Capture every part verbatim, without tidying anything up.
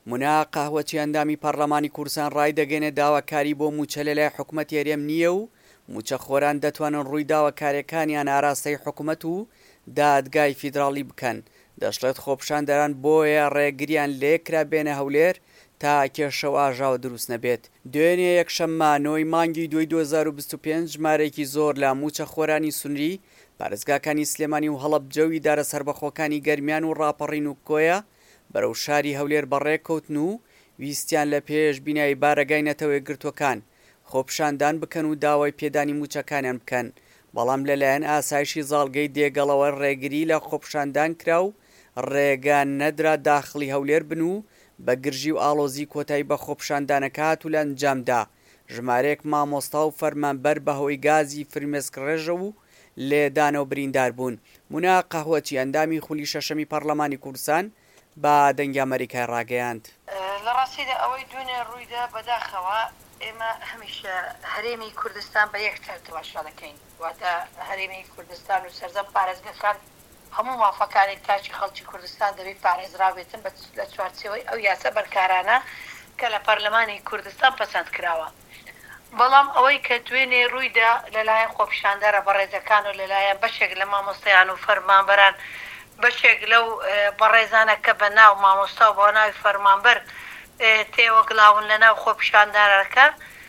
مونا قاهوەچی ئەندامی پەرلەمانی کوردستان ڕای دەگەێنێت داواکاری بۆ موچە لەلای حکوومەت هێرێم نییە و موچەخۆران دەتوانن ڕووی داواکاریەکانیان ئاراستەی حکوومەت و دادگای فیدراڵی بکەن. دەشڵێت خۆپشاندەران بۆیە ڕێگریان لێکرا بێنە هەولێر تا کێشە و ئاژاوە دروست نەبێت. دوێنێ یەکشەممە نۆی مانگی دوای دوو هەزار و بیست و پێنج ژمارەیەکی زۆر لە موچەخۆرانی سونری پارێزگاکانی سلێمانی و هەڵەب جەوی دارە سەربەخۆکانی گەرمیان و ڕاپەڕین و کۆیە بەرەو شاری هەولێر بەڕێکەوتن و ویستیان لە پێش بینایی بارەگای نەتەوەی گرتوەکان خۆپشاندان بکەن و داوای پێدانی موچەکانیان بکەن. بەڵام لەلایەن ئاسایشی زاڵگەی دێگەڵەوە ڕێگری لە خۆپشاندان کرا و ڕێگان نەدرا داخلی هەولێر بن و بە گرژی و ئاڵۆزی کۆتایی بە خۆپشاندانەکە هاتوو لە ئەنجامدا. ژمارەیەک مامۆستا و فەرمانبەر بەهۆی گازی فرمێسک ڕێژە و لێدانە و بریندار بوون. مونا قاهوەچی ئەندامی خولی شەشەمی پەرلەمانی کوردستان بە دەنگی ئەمریکای ڕاگەیاند. لە ڕاستیدا ئەوەی دوێنێ ڕوویدا بەداخەوە ئێمە هەمیشە هەرێمی کوردستان بە یەک تەر تەماشا دەکەین، واتە هەرێمی کوردستان و سەرجەم پارێزگاکان هەموو مافەکانی تاچی خەڵکی کوردستان دەبێت پارێزراوێتن لە چوارچێوەی ئەو یاسە بەرکارانە کە لە پەرلەمانی کوردستان پەسەند کراوە. بەڵام ئەوەی کە دوێنێ ڕوویدا لەلایەن خۆپشاندەرە بەڕێزەکان و لەلایەن بەشێک لە مامۆستایان و فەرمانبەران بەشێک لەو بەڕێزانە کە بە ناو مامۆستا و بۆ ناوی فەرمانبەر تێوەگڵاون لە ناو خۆپشاندانەکە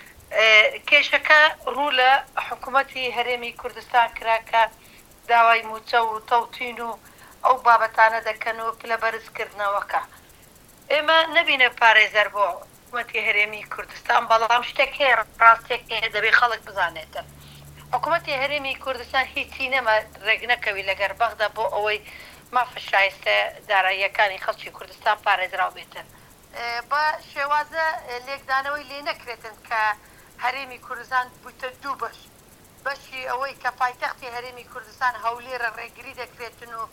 کێشەکە ڕوو لە حکوومەتی هەرێمی کوردستان کرا کە داوای موچە و تەوتین و ئەو بابەتانە دەکەن و پلە بەرزکردنەوەکە. ئێمە نەبینە پارێزەر بۆ حکوومەتی هەرێمی کوردستان، بەڵام شتێک هەیە ڕاستێک دەبێت خەڵک بزانێتن. حکوومەتی هەرێمی کوردستان هیچی نەما ڕێک نەکەوی لەگەر بەغدا بۆ ئەوەی مافە شایستە داراییەکانی خەڵکی کوردستان پارێزراو بێتن. بە شێوازە لێکدانەوەی لێ نەکرێتن کە هەرێمی کوردستان بوویتە دوو بەش. بەشی ئەوەی کە پایتەختی هەرێمی کوردستان هەولێرە ڕێگری دەکرێتن و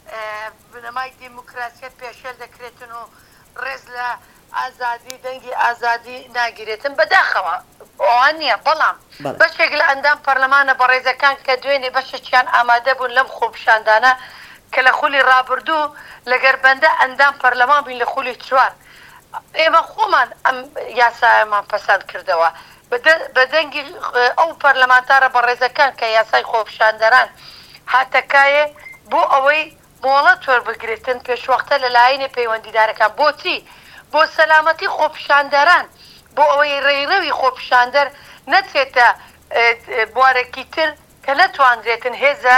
بنەمای دیموکراسیەت پێشێل دەکرێتن و ڕێز لە ئازادی دەنگی ئازادی ناگیرێتن. بەداخەوە ئەوان نییە، بەڵام بەشێک لە ئەندام پەرلەمانە بەڕێزەکان کە دوێنێ بەشێکیان ئامادە بوون لەم خۆپشاندانە کە لە خولی ڕابردوو لەگەر بەندە ئەندام پەرلەمان بین لە خولی چوار. ئێمە خۆمان ئەم یاسایەمان پەسەند کردەوە بە دەنگی ئەو پەرلەمانتارە بەڕێزەکان کە یاسای خۆپشاندەران هاتەکایە بۆ ئەوەی مۆڵەت وەربگرێتن پێشوەختە لە لایەنی پەیوەندیدارەکان. بۆچی؟ بۆ سەلامەتی خۆپشاندەران، بۆ ئەوەی ڕێیڕەوی خۆپشاندەر نەچێتە بوارێکی تر کە نەتوانرێتن هێزە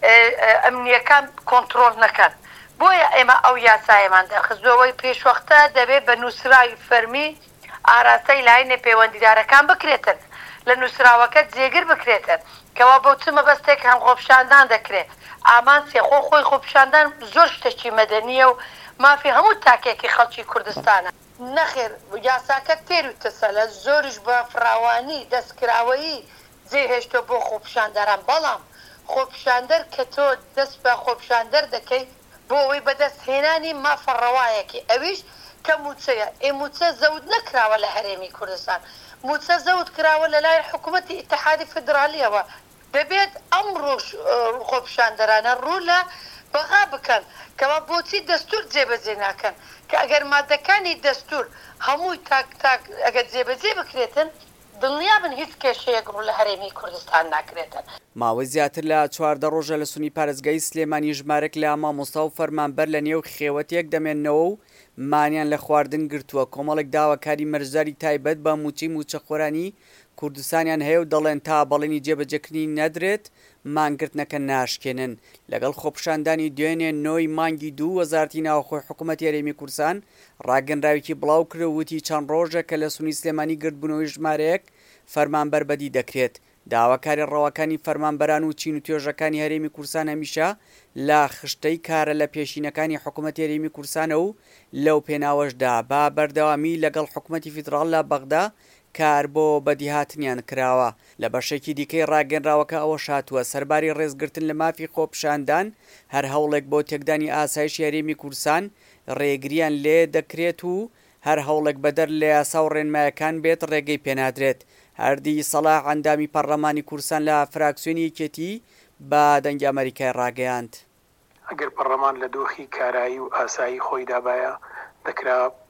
ئەمنیەکان کۆنتترۆل نەکەن. بۆیە ئێمە ئەو یاسایەمان دەخستەوەی پێشوەختە دەبێت بە نووسراوی فەرمی ئاراستەی لایەنە پەیوەندیدارەکان بکرێتن، لە نووسراوەکە جێگر بکرێتن کەوا بۆ چ مەبەستێک هەم خۆپشاندان دەکرێت. ئامان سێخۆ خۆی خۆپشاندان زۆر شتێکی مەدەنیە و مافی هەموو تاکێکی خەڵکی کوردستانە. نەخێر یاساکە تێروتەسە لە زۆریش بە فراوانی دەستکراوەیی جێهێشتە بۆ خۆپشاندەران، بەڵام خۆپشاندەر کە تۆ دەست بە خۆپشاندەر دەکەی بۆ ئەوەی بەدەست هێنانی مافە ڕەوایەکی ئەویش کە موچەیە. ئێ موچە زەود نەکراوە لە هەرێمی کوردستان، موچە زەود کراوە لە لای حکوومەتی ئیتحادی فدرالیەوە. دەبێت ئەم ڕۆژ خۆپشاندەرانە ڕوو لە بەغا بکەن کەوا بۆچی دەستور جێبەجێ ناکەن، کە ئەگەر مادەکانی دەستور هەمووی تاک تاک ئەگەر جێبەجێ بکرێتن دڵنیا بن هیچ کێشەیەک ڕوو لە هەرێمی کوردستان ناکرێتن. ماوەی زیاتر لە چواردە ڕۆژە لە سونی پارێزگای سلێمانی ژمارەك لە مامۆستا و فەرمانبەر لە نێو خێوەتێک دەمێننەوە و مانیان لە خواردن گرتووە. کۆمەڵێک داواکاری مەرجداری تایبەت بە موچەی موچەخۆرانی کوردستانیان هەیە و دەڵێن تا بەڵێنی جێبەجێکردنی نەدرێت مانگرتنەکە ناشکێنن. لەگەڵ خۆپشاندانی دوێنێ نۆی مانگی دوو وەزارەتی ناوخۆی حکوومەتی هەرێمی کوردستان ڕاگەنراوێکی بڵاو کرد و وتی چەند ڕۆژە کە لە سونی سلێمانی گرتبوونەوەی ژمارەیەک فەرمانبەر بەدی دەکرێت. داواکاری ڕەوەکانی فەرمانبەران و چین و توێژەکانی هەرێمی کوردستان هەمیشە لە خشتەی کارە لە پێشینەکانی حکوومەتی هەرێمی کوردستانە و لەو پێناوەشدا با بەردەوامی لەگەڵ حکوومەتی فیدراڵ لە بەغدا کار بۆ بەدیهاتنیان کراوە. لە بەشێکی دیکەی ڕاگەنراوەکە ئەوە شاتووە سەرباری ڕێزگرتن لە مافی خۆپشاندان هەر هەوڵێک بۆ تێکدانی ئاسایشی هەرێمی کوردستان ڕێگریان لێ دەکرێت و هەر هەوڵێک بەدەر لە یاسا و ڕێنمایەکان بێت ڕێگەی پێنادرێت. هەردی سەلاح ئەندامی پەرلەمانی کوردستان لە فراکسیۆنی یەکێتی بە دەنگی ئەمریکای ڕاگەیاند. ئەگەر پەرلەمان لە دۆخی کارایی و ئاسایی خۆی دابایە دەکرا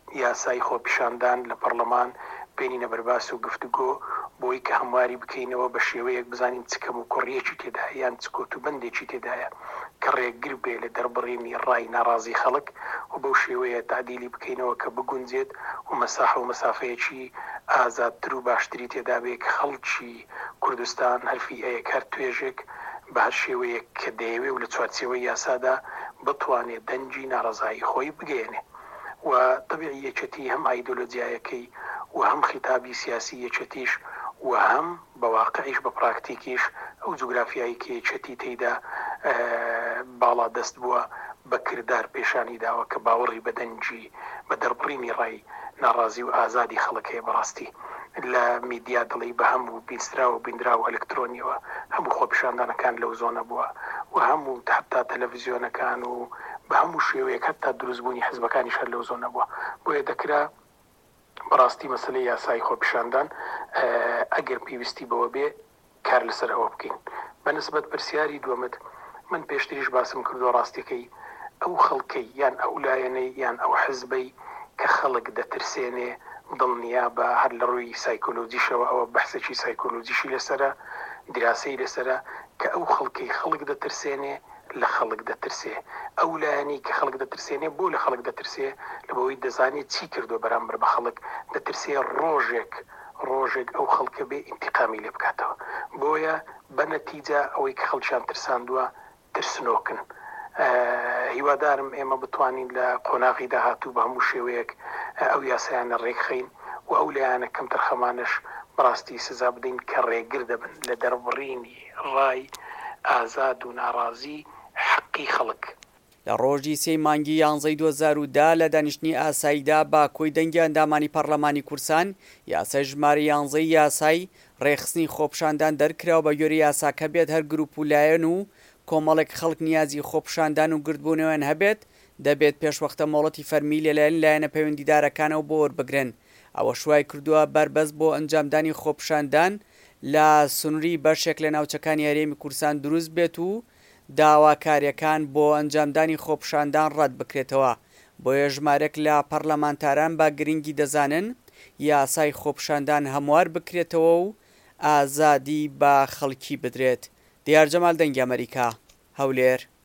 یاسای خۆپیشاندان لە پەرلەمان بینینە بەرباس و گفتوگۆ بۆی کە هەمواری بکەینەوە بە شێوەیەک بزانین چکەم و کوڕیەکی تێدا یان چکۆت و بەندێکی تێدایە کە ڕێکگر بێ لە دەربڕێنی ڕای ناڕازی خەڵک و بەو شێوەیە تعدیلی بکەینەوە کە بگونجێت و مەساح و مەسافەیەکی ئازادتر و باشتری تێدا بێ کە خەڵکی کوردستان هەرفی ئەیەک هەر توێژێک بە هەر شێوەیەک کە دەیەوێ و لە چوارچێوەی یاسادا بتوانێت دەنجی ناڕزایی خۆی بگەێنێ و طبیعی یەکەتی هەم ئایدۆلۆجیایەکەی و هەم خیتابی سیاسی یەکەتیش و هەم بە واقعیش بە پراکتیکیش ئەو جوگرافیایی کە یەکەتی تێیدا باڵا دەست بووە بە کردار پیشانی داوە کە باوەڕی بە دەنجی بە دەربڕینی ڕای ناڕازی و ئازادی خەڵکەیە بەڕاستی لە میدیا دڵی بە هەموو بینسترا و بیندرا و ئەلکترۆنیەوە هەموو خۆپیشاندانەکان لەو زۆنە بووە و هەموو حتا تەلەڤیزیۆنەکان و بە هەموو شێوەیەک هەتا دروستبوونی حزبەکانیش هەر لەو زۆنە بووە بۆیە دەکرا بەڕاستی مەسلەی یاسای خۆپیشاندان ئەگەر پێویستی بەوە بێ کار لەسەر ئەوە بکەین بە نسبەت پرسیاری دووەمت من پێشتریش باسم کردو ڕاستیەکەی ئەو خەڵکەی یان ئەو لایەنەی یان ئەو حزبەی کە خەڵک دەترسێنێ دڵنیا بە هەر لە ڕووی سایکۆلۆجیشەوە ئەوە بەحسێکی سایکۆلۆجیشی لەسرە دراسی لەسرە کە ئەو خەڵکەی خەڵک دەترسێنێ لە خەڵک دەترسێ ئەو لایەنی کە خەڵک دەترسێنێ بۆ لە خەڵک دەترسێ لە بەوەی دەزانێت چی کردو بەرامبەر بە خەڵک دەترسێ ڕۆژێک ڕۆژێک ئەو خەڵکە بێ ئینتیقامی لێ بکاتەوە بۆیە بە نەتیجە ئەوەی کە خەڵکیان ترساندووە ترسنۆکن هیوادارم ئێمە بتوانین لە قۆناغی داهاتوو بە هەموو شێوەیەک ئەو یاسایانە ڕێکخەین و ئەو لایەنە کەم تەرخەمانش بەڕاستی سزا بدەین کە ڕێگر دەبن لە دەربڕینی ڕای ئازاد و ناڕازی حەقی خەڵک. لە ڕۆژی سێی مانگی یانزەی دوو هەزار و دا لە دانیشتنی ئاساییدا با کۆی دەنگی ئەندامانی پەرلەمانی کورسان یاسای ژمارە یانزەی یاسای ڕێخستنی خۆپشاندان دەرکراوە بە گوێرە یاساکە بێت هەر گروپ و لایەن و کۆمەڵێک خەڵک نیازی خۆپشاندان و گردبوونەوەیان هەبێت دەبێت پێشوەختە مۆڵەتی فەرمی لەلایەن لایەنە پەیوەندیدارەکانەوە بۆ وەربگرن ئەوە شوای کردووە بربەست بۆ ئەنجامدانی خۆپشاندان لە سنووری بەشێک لە ناوچەکانی هەرێمی کورسان دروست بێت و داواکاریەکان بۆ ئەنجامدانی خۆپشاندان ڕەت بکرێتەوە بۆیە ژمارەك لە پەرلەمانتاران با گرنگی دەزانن یاسای خۆپشاندان هەموار بکرێتەوە و ئازادی بە خەڵکی بدرێت. دیار جەمال دەنگی ئەمریکا هەولێر.